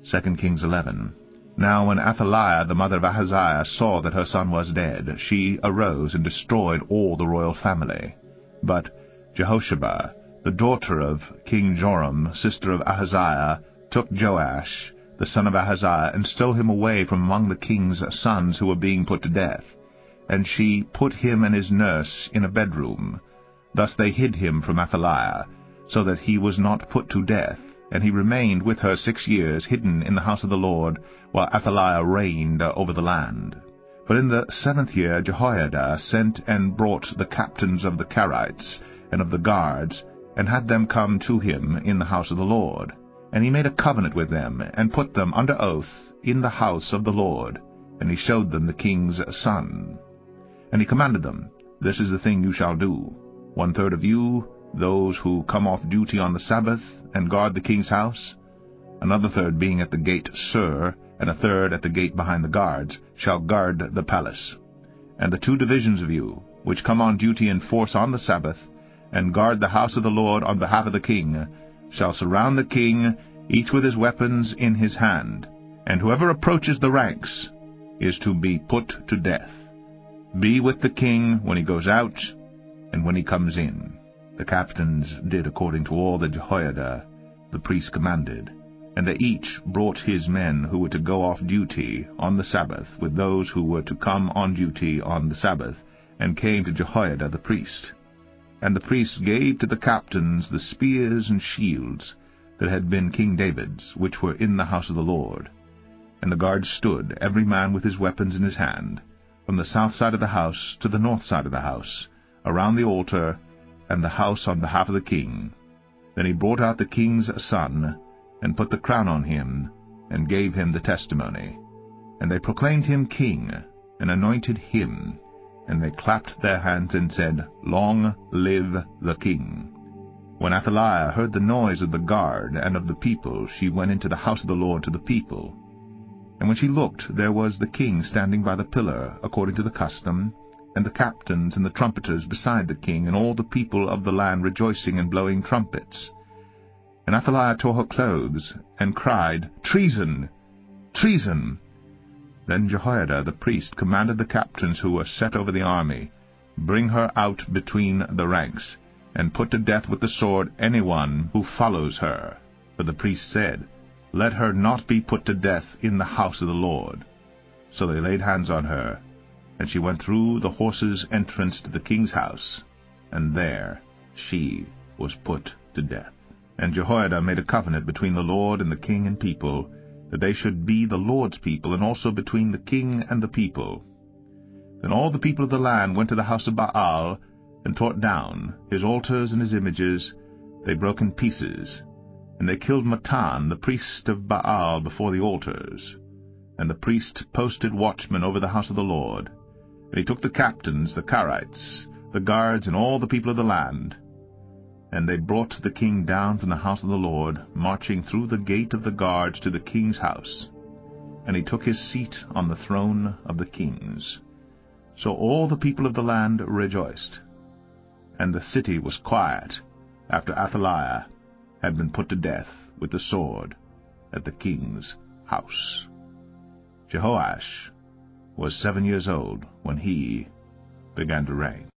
2 Kings 11. Now when Athaliah the mother of Ahaziah saw that her son was dead, she arose and destroyed all the royal family. But Jehosheba, the daughter of King Joram, sister of Ahaziah, took Joash, the son of Ahaziah, and stole him away from among the king's sons who were being put to death. And she put him and his nurse in a bedroom. Thus they hid him from Athaliah, so that he was not put to death. And he remained with her 6 years, hidden in the house of the Lord, while Athaliah reigned over the land. But in the 7th year Jehoiada sent and brought the captains of the Carites and of the guards, and had them come to him in the house of the Lord. And he made a covenant with them, and put them under oath in the house of the Lord. And he showed them the king's son. And he commanded them, This is the thing you shall do. 1/3 of you, those who come off duty on the Sabbath, and guard the king's house, another third being at the gate Sur, and a third at the gate behind the guards, shall guard the palace. And the 2 divisions of you, which come on duty in force on the Sabbath, and guard the house of the Lord on behalf of the king, shall surround the king, each with his weapons in his hand. And whoever approaches the ranks is to be put to death. Be with the king when he goes out, and when he comes in. The captains did according to all that Jehoiada the priest commanded, and they each brought his men who were to go off duty on the Sabbath with those who were to come on duty on the Sabbath, and came to Jehoiada the priest. And the priests gave to the captains the spears and shields that had been King David's, which were in the house of the Lord. And the guards stood, every man with his weapons in his hand, from the south side of the house to the north side of the house, around the altar and the house on behalf of the king. Then he brought out the king's son, and put the crown on him, and gave him the testimony. And they proclaimed him king, and anointed him, and they clapped their hands and said, Long live the king. When Athaliah heard the noise of the guard and of the people, she went into the house of the Lord to the people. And when she looked, there was the king standing by the pillar, according to the custom, and the captains and the trumpeters beside the king, and all the people of the land rejoicing and blowing trumpets. And Athaliah tore her clothes, and cried, Treason! Treason! Then Jehoiada the priest commanded the captains who were set over the army, Bring her out between the ranks, and put to death with the sword anyone who follows her. For the priest said, Let her not be put to death in the house of the Lord. So they laid hands on her, and she went through the horses' entrance to the king's house, and there she was put to death. And Jehoiada made a covenant between the Lord and the king and people, that they should be the Lord's people, and also between the king and the people. Then all the people of the land went to the house of Baal, and tore down his altars and his images. They broke in pieces, and they killed Mattan, the priest of Baal, before the altars. And the priest posted watchmen over the house of the Lord. And he took the captains, the Carites, the guards, and all the people of the land. And they brought the king down from the house of the Lord, marching through the gate of the guards to the king's house. And he took his seat on the throne of the kings. So all the people of the land rejoiced. And the city was quiet, after Athaliah had been put to death with the sword at the king's house. Jehoash was 7 years old when he began to reign.